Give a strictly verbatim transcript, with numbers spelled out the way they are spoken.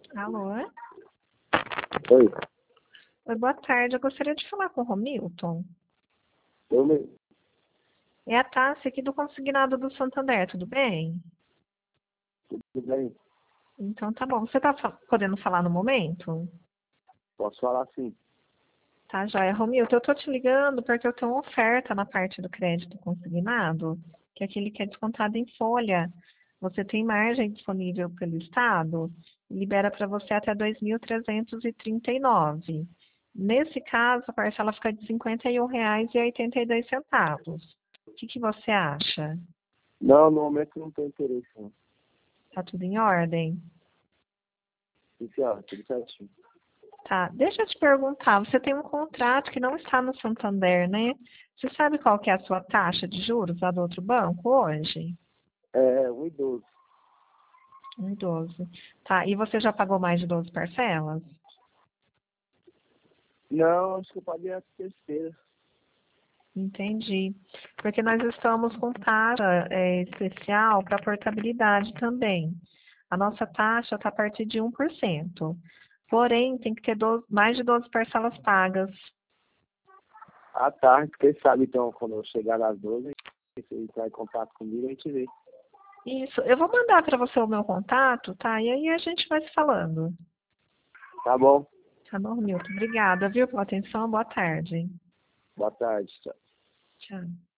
Alô? Oi, Oi, boa tarde. Eu gostaria de falar com o Romilton. eu mesmo. É a Tássia aqui do Consignado do Santander, tudo bem? Tudo bem? Então tá bom. Você está podendo falar no momento? Posso falar sim. Tá, joia. Romilton, eu tô te ligando porque eu tenho uma oferta na parte do crédito consignado, que é aquele que é descontado em folha. Você tem margem disponível pelo Estado, libera para você até dois mil trezentos e trinta e nove. Nesse caso, a parcela fica de cinquenta e um reais e oitenta e dois centavos. O que que você acha? Não, no momento não tenho interesse, não. Tá tudo em ordem? Sim, senhora, tudo certinho. Tá. Deixa eu te perguntar, você tem um contrato que não está no Santander, né? Você sabe qual que é a sua taxa de juros lá do outro banco hoje? É, um idoso. Um doze. Tá. E você já pagou mais de doze parcelas? Não, acho que eu paguei a terceira. Entendi. Porque nós estamos com taxa é, especial para portabilidade também. A nossa taxa está a partir de um por cento. Porém, tem que ter doze mais de doze parcelas pagas. À tarde, quem sabe então, quando eu chegar nas doze, você entrar em contato comigo, a gente vê. Isso. Eu vou mandar para você o meu contato, tá? E aí a gente vai se falando. Tá bom? Tá bom, Milton? Obrigada, viu, pela atenção. Boa tarde. Boa tarde, tchau. Tchau.